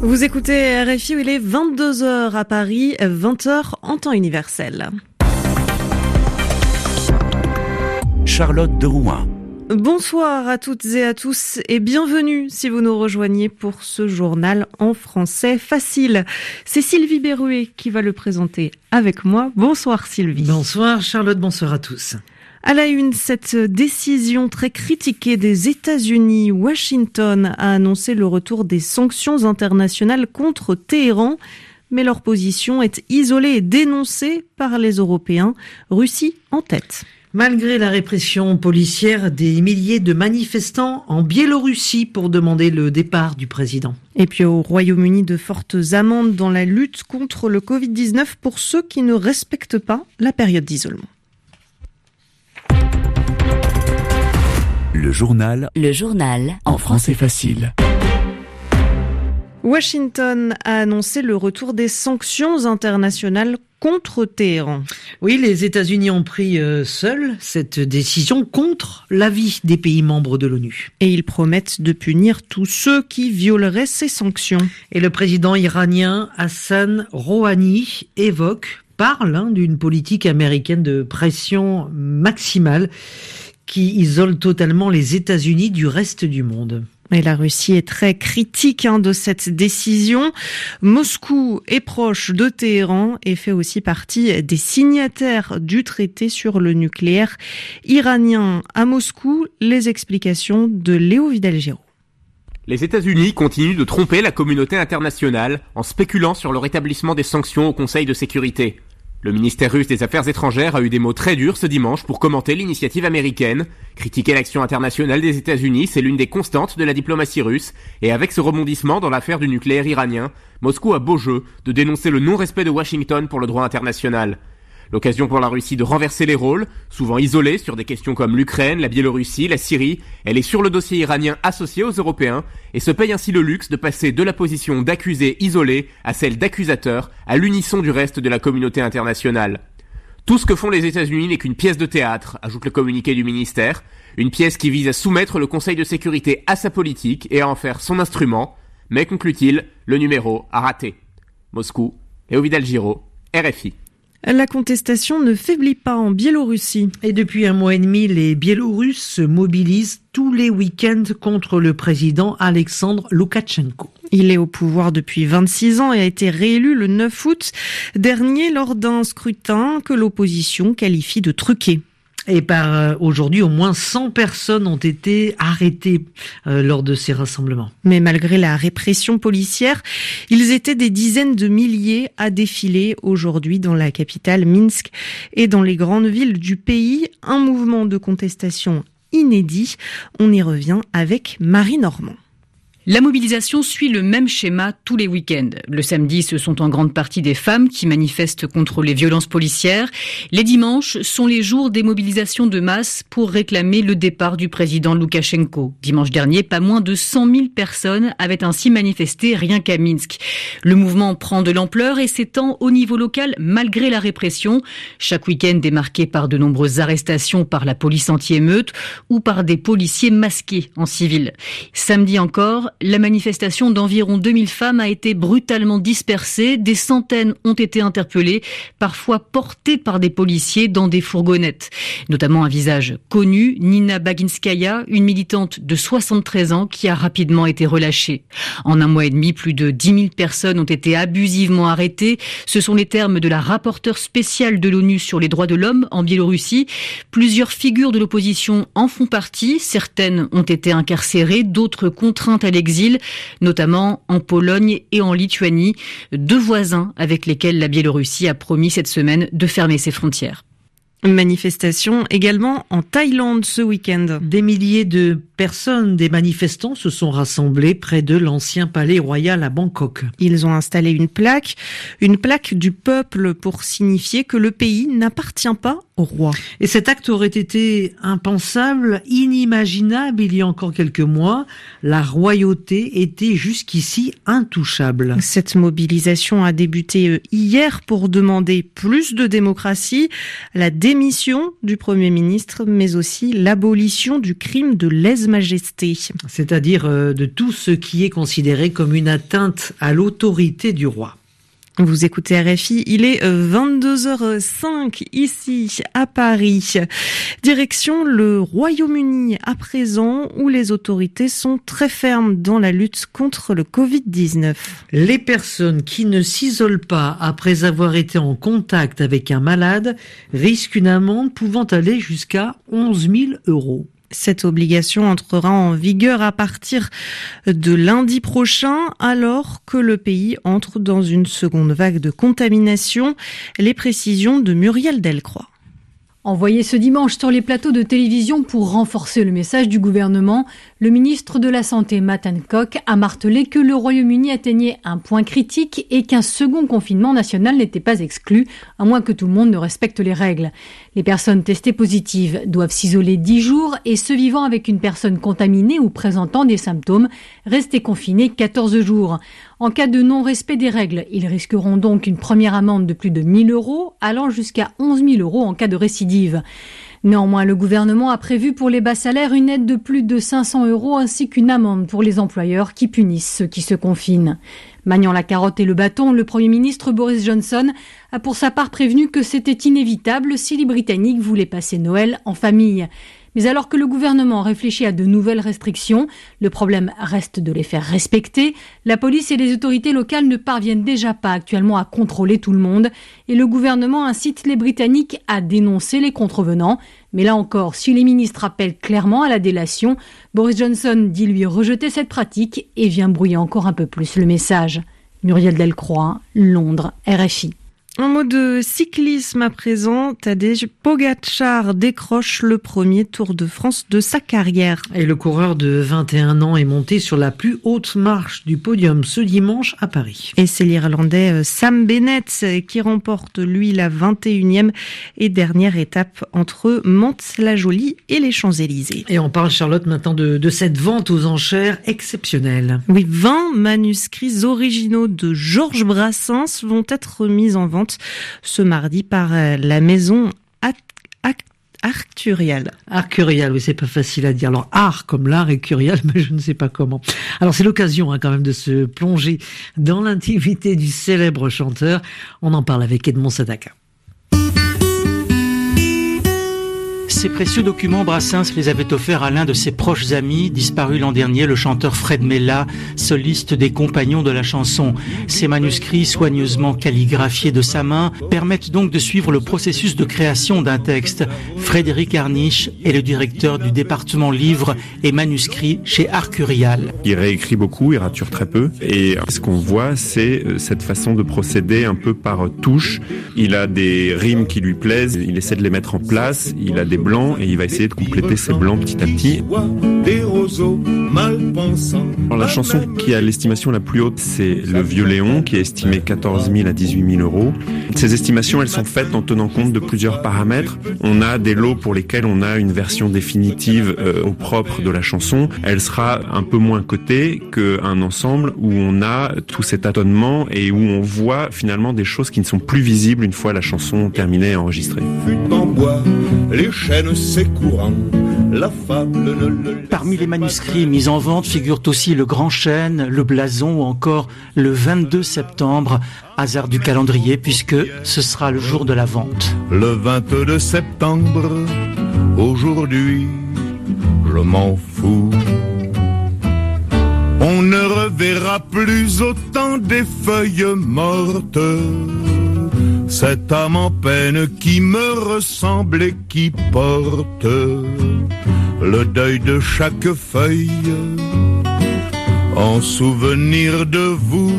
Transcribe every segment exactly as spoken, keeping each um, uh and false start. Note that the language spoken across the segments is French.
Vous écoutez R F I où il est vingt-deux heures à Paris, vingt heures en temps universel. Charlotte de Rouen. Bonsoir à toutes et à tous et bienvenue si vous nous rejoignez pour ce journal en français facile. C'est Sylvie Berruet qui va le présenter avec moi. Bonsoir Sylvie. Bonsoir Charlotte, bonsoir à tous. À la une, cette décision très critiquée des États-Unis, Washington a annoncé le retour des sanctions internationales contre Téhéran. Mais leur position est isolée et dénoncée par les Européens, Russie en tête. Malgré la répression policière, des milliers de manifestants en Biélorussie pour demander le départ du président. Et puis au Royaume-Uni, de fortes amendes dans la lutte contre le covid dix-neuf pour ceux qui ne respectent pas la période d'isolement. Le journal. Le journal. En français facile. Washington a annoncé le retour des sanctions internationales contre Téhéran. Oui, les États-Unis ont pris euh, seuls cette décision contre l'avis des pays membres de l'ONU. Et ils promettent de punir tous ceux qui violeraient ces sanctions. Et le président iranien Hassan Rouhani évoque, parle hein, d'une politique américaine de pression maximale qui isole totalement les États-Unis du reste du monde. Et la Russie est très critique hein, de cette décision. Moscou est proche de Téhéran et fait aussi partie des signataires du traité sur le nucléaire iranien. À Moscou, les explications de Léo Vidal-Giraud. Les États-Unis continuent de tromper la communauté internationale en spéculant sur le rétablissement des sanctions au Conseil de sécurité. Le ministère russe des Affaires étrangères a eu des mots très durs ce dimanche pour commenter l'initiative américaine. Critiquer l'action internationale des États-Unis, c'est l'une des constantes de la diplomatie russe. Et avec ce rebondissement dans l'affaire du nucléaire iranien, Moscou a beau jeu de dénoncer le non-respect de Washington pour le droit international. L'occasion pour la Russie de renverser les rôles, souvent isolée sur des questions comme l'Ukraine, la Biélorussie, la Syrie. Elle est sur le dossier iranien associé aux Européens et se paye ainsi le luxe de passer de la position d'accusé isolé à celle d'accusateur, à l'unisson du reste de la communauté internationale. Tout ce que font les États-Unis n'est qu'une pièce de théâtre, ajoute le communiqué du ministère, une pièce qui vise à soumettre le Conseil de sécurité à sa politique et à en faire son instrument, mais, conclut-il, le numéro a raté. Moscou, Léo Vidal-Giraud, R F I. La contestation ne faiblit pas en Biélorussie. Et depuis un mois et demi, les Biélorusses se mobilisent tous les week-ends contre le président Alexandre Loukachenko. Il est au pouvoir depuis vingt-six ans et a été réélu le neuf août dernier lors d'un scrutin que l'opposition qualifie de truqué. Et par euh, aujourd'hui, au moins cent personnes ont été arrêtées euh, lors de ces rassemblements. Mais malgré la répression policière, ils étaient des dizaines de milliers à défiler aujourd'hui dans la capitale Minsk et dans les grandes villes du pays. Un mouvement de contestation inédit. On y revient avec Marie Normand. La mobilisation suit le même schéma tous les week-ends. Le samedi, ce sont en grande partie des femmes qui manifestent contre les violences policières. Les dimanches sont les jours des mobilisations de masse pour réclamer le départ du président Loukachenko. Dimanche dernier, pas moins de cent mille personnes avaient ainsi manifesté rien qu'à Minsk. Le mouvement prend de l'ampleur et s'étend au niveau local malgré la répression. Chaque week-end est marqué par de nombreuses arrestations par la police anti-émeute ou par des policiers masqués en civil. Samedi encore, la manifestation d'environ deux mille femmes a été brutalement dispersée. Des centaines ont été interpellées, parfois portées par des policiers dans des fourgonnettes. Notamment un visage connu, Nina Baginskaya, une militante de soixante-treize ans qui a rapidement été relâchée. En un mois et demi, plus de dix mille personnes ont été abusivement arrêtées. Ce sont les termes de la rapporteure spéciale de l'ONU sur les droits de l'homme en Biélorussie. Plusieurs figures de l'opposition en font partie. Certaines ont été incarcérées, d'autres contraintes à l'exil. Notamment en Pologne et en Lituanie, deux voisins avec lesquels la Biélorussie a promis cette semaine de fermer ses frontières. Manifestation également en Thaïlande ce week-end. Des milliers de personnes, des manifestants se sont rassemblés près de l'ancien palais royal à Bangkok. Ils ont installé une plaque, une plaque du peuple pour signifier que le pays n'appartient pas au roi. Et cet acte aurait été impensable, inimaginable il y a encore quelques mois. La royauté était jusqu'ici intouchable. Cette mobilisation a débuté hier pour demander plus de démocratie, la démission du Premier ministre, mais aussi l'abolition du crime de lèse-majesté. C'est-à-dire de tout ce qui est considéré comme une atteinte à l'autorité du roi. Vous écoutez R F I, il est vingt-deux heures cinq ici à Paris. Direction le Royaume-Uni à présent, où les autorités sont très fermes dans la lutte contre le covid dix-neuf. Les personnes qui ne s'isolent pas après avoir été en contact avec un malade risquent une amende pouvant aller jusqu'à onze mille euros. Cette obligation entrera en vigueur à partir de lundi prochain, alors que le pays entre dans une seconde vague de contamination. Les précisions de Muriel Delcroix. Envoyé ce dimanche sur les plateaux de télévision pour renforcer le message du gouvernement, le ministre de la Santé, Matt Hancock, a martelé que le Royaume-Uni atteignait un point critique et qu'un second confinement national n'était pas exclu, à moins que tout le monde ne respecte les règles. Les personnes testées positives doivent s'isoler dix jours et ceux vivant avec une personne contaminée ou présentant des symptômes rester confinés quatorze jours. En cas de non-respect des règles, ils risqueront donc une première amende de plus de mille euros, allant jusqu'à onze mille euros en cas de récidive. Néanmoins, le gouvernement a prévu pour les bas salaires une aide de plus de cinq cents euros ainsi qu'une amende pour les employeurs qui punissent ceux qui se confinent. Maniant la carotte et le bâton, le Premier ministre Boris Johnson a pour sa part prévenu que c'était inévitable si les Britanniques voulaient passer Noël en famille. Mais alors que le gouvernement réfléchit à de nouvelles restrictions, le problème reste de les faire respecter. La police et les autorités locales ne parviennent déjà pas actuellement à contrôler tout le monde et le gouvernement incite les Britanniques à dénoncer les contrevenants. Mais là encore, si les ministres appellent clairement à la délation, Boris Johnson dit lui rejeter cette pratique et vient brouiller encore un peu plus le message. Muriel Delcroix, Londres, R F I. Un mot de cyclisme à présent, Tadej Pogačar décroche le premier Tour de France de sa carrière. Et le coureur de vingt et un ans est monté sur la plus haute marche du podium ce dimanche à Paris. Et c'est l'Irlandais Sam Bennett qui remporte lui la vingt et unième et dernière étape entre Mantes-la-Jolie et les Champs-Élysées. Et on parle, Charlotte, maintenant de, de cette vente aux enchères exceptionnelle. Oui, vingt manuscrits originaux de Georges Brassens vont être mis en vente ce mardi par la maison Arcurial. Arcurial, oui, c'est pas facile à dire. Alors, art comme l'art et curial, mais je ne sais pas comment. Alors, c'est l'occasion hein, quand même de se plonger dans l'intimité du célèbre chanteur. On en parle avec Edmond Sadaka. Ces précieux documents, Brassens les avait offerts à l'un de ses proches amis, disparu l'an dernier, le chanteur Fred Mella, soliste des Compagnons de la chanson. Ces manuscrits, soigneusement calligraphiés de sa main, permettent donc de suivre le processus de création d'un texte. Frédéric Arniche est le directeur du département livres et manuscrits chez Arcurial. Il réécrit beaucoup, il rature très peu. Et ce qu'on voit, c'est cette façon de procéder un peu par touche. Il a des rimes qui lui plaisent, il essaie de les mettre en place, il a des blancs et il va essayer de compléter ces blancs petit à petit. Alors la chanson qui a l'estimation la plus haute, c'est Le Vieux Léon, qui est estimé quatorze mille à dix-huit mille euros. Ces estimations, elles sont faites en tenant compte de plusieurs paramètres. On a des lots pour lesquels on a une version définitive euh, au propre de la chanson. Elle sera un peu moins cotée qu'un ensemble où on a tout cet tâtonnement et où on voit finalement des choses qui ne sont plus visibles une fois la chanson terminée et enregistrée. Les chaînes, c'est courant. La fable ne le... Parmi les manuscrits mis en vente figurent aussi le Grand Chêne, le Blason ou encore le vingt-deux septembre, hasard du calendrier puisque ce sera le jour de la vente. Le vingt-deux septembre, aujourd'hui, je m'en fous. On ne reverra plus autant des feuilles mortes. Cette âme en peine qui me ressemble et qui porte le deuil de chaque feuille en souvenir de vous.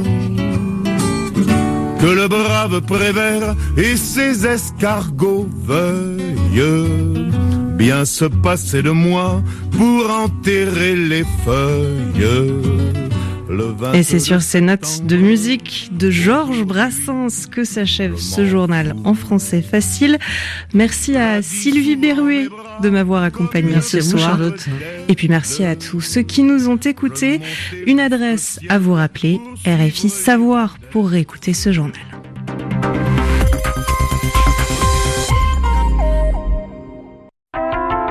Que le brave Prévert et ses escargots veuillent bien se passer de moi pour enterrer les feuilles Et c'est sur ces notes de musique de Georges Brassens que s'achève ce journal en français facile. Merci à Sylvie Berruet de m'avoir accompagnée merci ce vous, soir. Charlotte. Et puis merci à tous ceux qui nous ont écoutés. Une adresse à vous rappeler, R F I Savoir, pour réécouter ce journal.